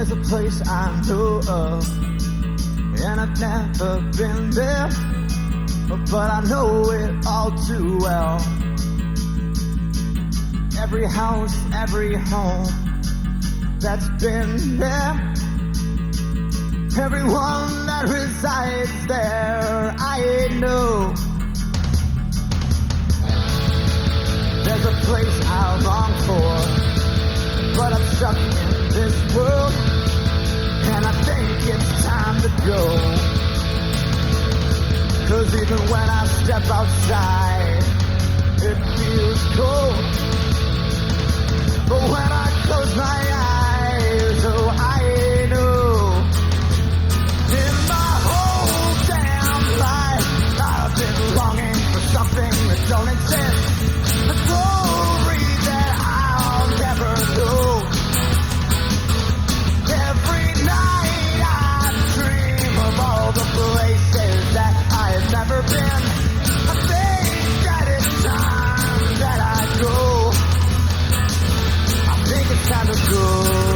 There's a place I know of, and I've never been there, but I know it all too well. Every house, every home that's been there, everyone that resides there, I know. There's a place I long for, but I'm stuck in this world, and I think it's time to go. 'Cause even when I step outside, it feels cold. But when I close my eyes, oh, I know. In my whole damn life, I've been longing for something that don't exist. The glory that I'll never know. Every night I dream of all the places that I have never been. I think that it's time that I go. I think it's time to go.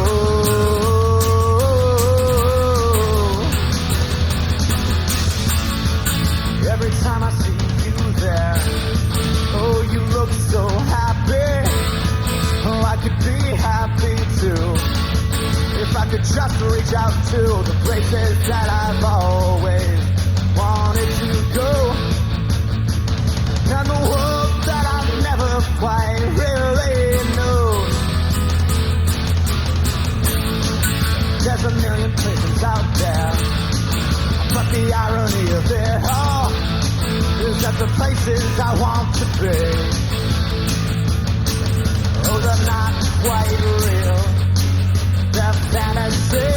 Every time I see you there, oh, you look so happy. Oh, I could be happy too, if I could just reach out to the places that I've always wanted to go, and the world that I've never quite really known. There's a million places out there, but the irony of it all is that the places I want to be, oh, they're not quite real. That fantasy,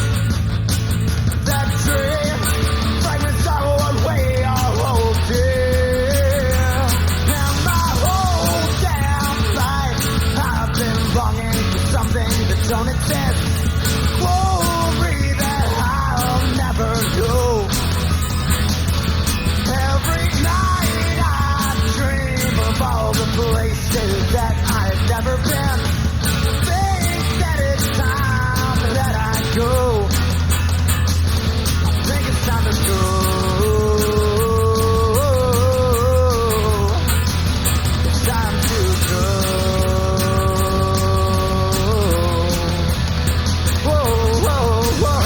that dream, fragments of one way or oh dear. And my whole damn life, I've been longing for something that don't exist. Glory that I'll never know. Every night I dream of all the places that I've never been. Think that it's time that I go. I think it's time to go. It's time to go. Whoa, whoa, whoa.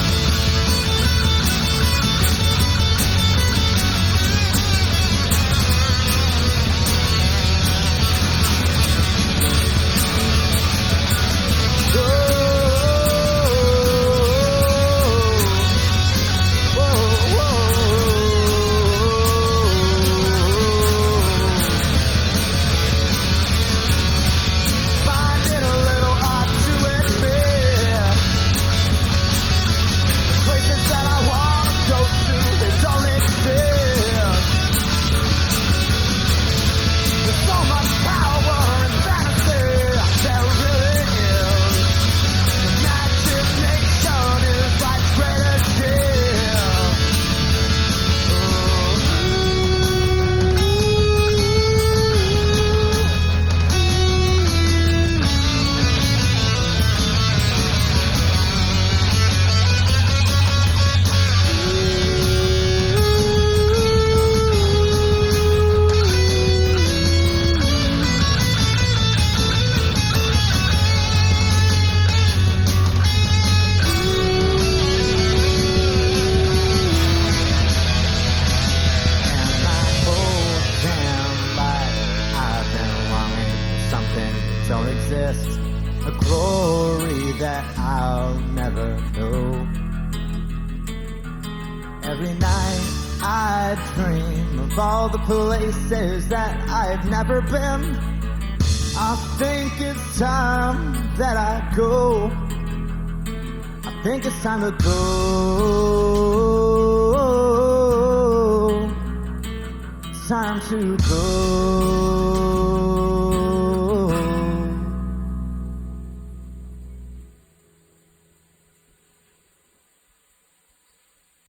Don't exist, a glory that I'll never know. Every night I dream of all the places that I've never been. I think it's time that I go. I think it's time to go. It's time to go.